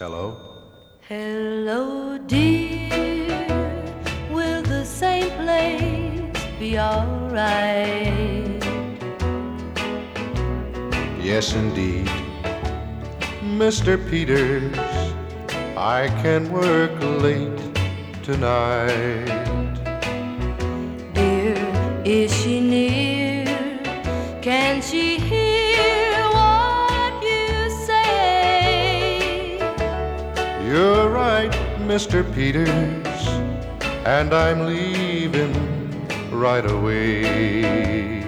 Hello? Hello, dear. Will the same place be alright? Yes, indeed. Mr. Peters, I can work late tonight. Dear, is she near? Can she hear what you say? You're right, Mr. Peters, and I'm leaving right away.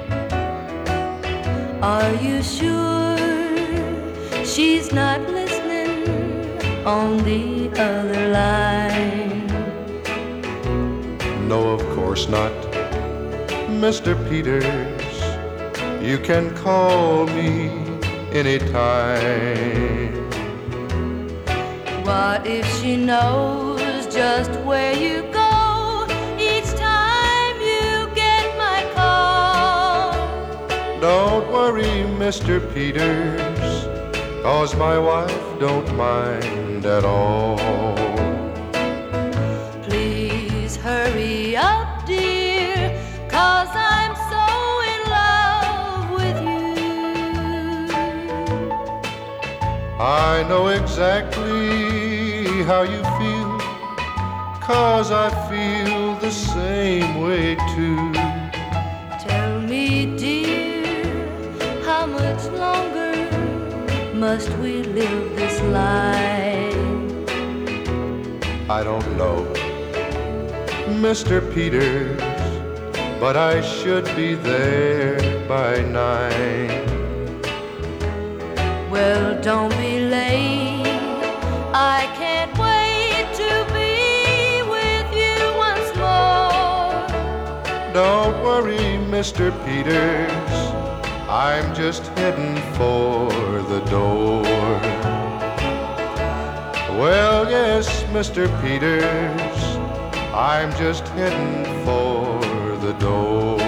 Are you sure she's not listening on the other line? No, of course not. Mr. Peters, you can call me anytime. What if she knows just where you go each time you get my call? Don't worry, Mr. Peters, 'cause my wife don't mind at all. Please hurry up, dear, 'cause I'm so in love with you. I know exactly how you feel, 'cause I feel the same way too. Tell me, dear, how much longer must we live this life? I don't know, Mr. Peters, but I should be there by 9. Well, don't be late. I can't wait to be with you once more. Don't worry, Mr. Peters, I'm just heading for the door. Well, yes, Mr. Peters, I'm just heading for the door.